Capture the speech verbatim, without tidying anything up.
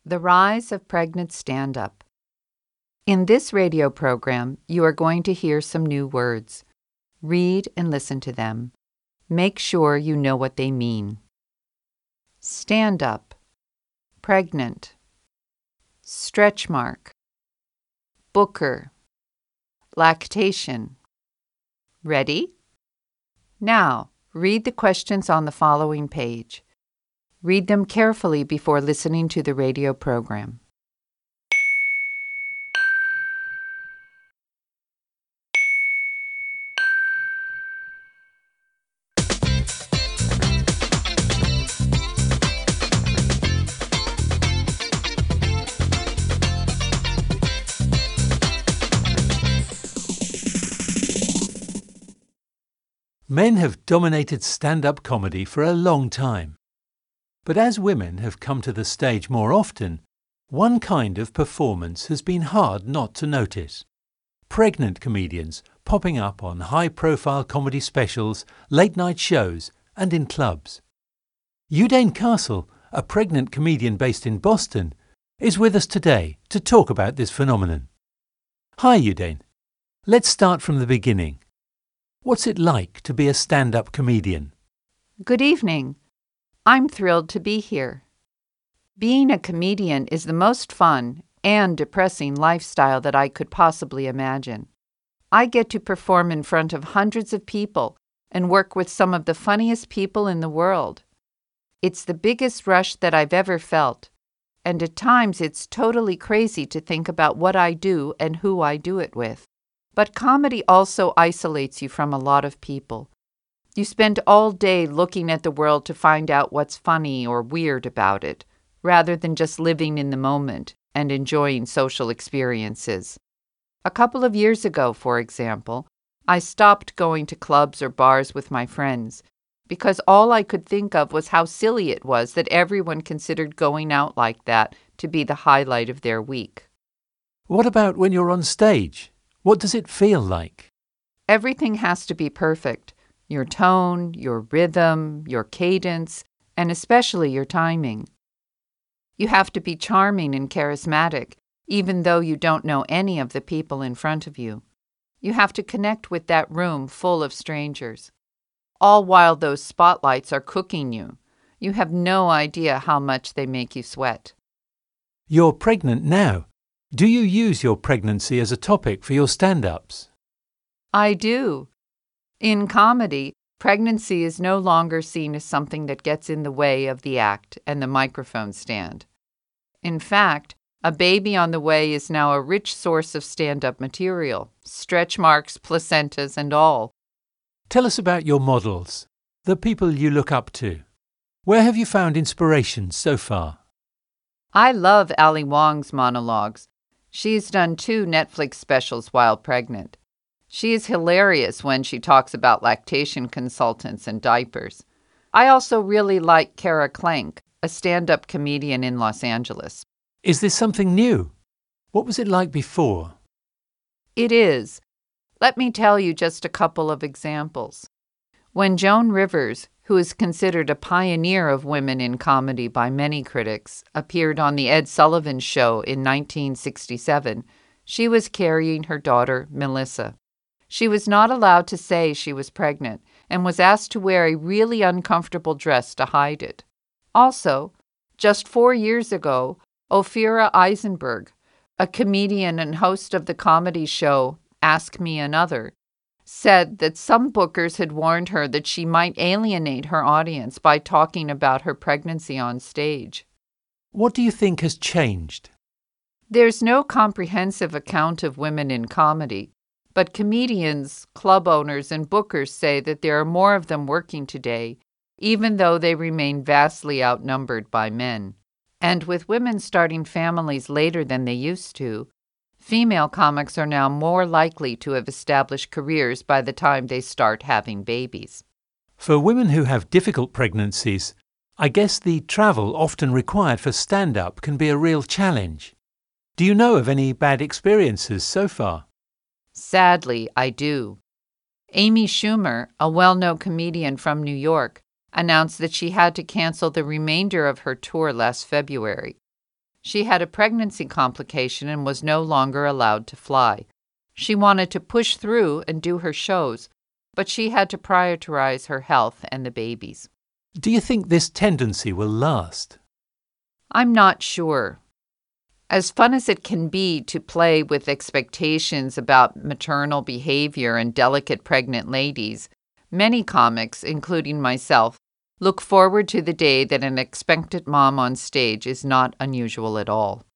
The Rise of Pregnant Stand-Up. In this radio program, you are going to hear some new words. Read and listen to them. Make sure you know what they mean. Stand-up, pregnant, stretch mark, booker, lactation. Ready? Now, read the questions on the following page. Read them carefully before listening to the radio program. Men have dominated stand-up comedy for a long time. But as women have come to the stage more often, one kind of performance has been hard not to notice. Pregnant comedians popping up on high-profile comedy specials, late-night shows and in clubs. Udane Castle, a pregnant comedian based in Boston, is with us today to talk about this phenomenon. Hi Udane. Let's start from the beginning. What's it like to be a stand-up comedian? Good evening. I'm thrilled to be here. Being a comedian is the most fun and depressing lifestyle that I could possibly imagine. I get to perform in front of hundreds of people and work with some of the funniest people in the world. It's the biggest rush that I've ever felt, and at times it's totally crazy to think about what I do and who I do it with. But comedy also isolates you from a lot of people. You spend all day looking at the world to find out what's funny or weird about it, rather than just living in the moment and enjoying social experiences. A couple of years ago, for example, I stopped going to clubs or bars with my friends because all I could think of was how silly it was that everyone considered going out like that to be the highlight of their week. What about when you're on stage? What does it feel like? Everything has to be perfect. Your tone, your rhythm, your cadence, and especially your timing. You have to be charming and charismatic, even though you don't know any of the people in front of you. You have to connect with that room full of strangers. All while those spotlights are cooking you. You have no idea how much they make you sweat. You're pregnant now. Do you use your pregnancy as a topic for your stand-ups? I do. In comedy, pregnancy is no longer seen as something that gets in the way of the act and the microphone stand. In fact, a baby on the way is now a rich source of stand-up material, stretch marks, placentas, and all. Tell us about your models, the people you look up to. Where have you found inspiration so far? I love Ali Wong's monologues. She's done two Netflix specials while pregnant. She is hilarious when she talks about lactation consultants and diapers. I also really like Kara Klenk, a stand-up comedian in Los Angeles. Is this something new? What was it like before? It is. Let me tell you just a couple of examples. When Joan Rivers, who is considered a pioneer of women in comedy by many critics, appeared on The Ed Sullivan Show in nineteen sixty-seven, she was carrying her daughter, Melissa. She was not allowed to say she was pregnant and was asked to wear a really uncomfortable dress to hide it. Also, just four years ago, Ophira Eisenberg, a comedian and host of the comedy show Ask Me Another, said that some bookers had warned her that she might alienate her audience by talking about her pregnancy on stage. What do you think has changed? There's no comprehensive account of women in comedy, but comedians, club owners, and bookers say that there are more of them working today, even though they remain vastly outnumbered by men. And with women starting families later than they used to, female comics are now more likely to have established careers by the time they start having babies. For women who have difficult pregnancies, I guess the travel often required for stand-up can be a real challenge. Do you know of any bad experiences so far? Sadly, I do. Amy Schumer, a well-known comedian from New York, announced that she had to cancel the remainder of her tour last February. She had a pregnancy complication and was no longer allowed to fly. She wanted to push through and do her shows, but she had to prioritize her health and the babies. Do you think this tendency will last? I'm not sure. As fun as it can be to play with expectations about maternal behavior and delicate pregnant ladies, many comics, including myself, look forward to the day that an expectant mom on stage is not unusual at all.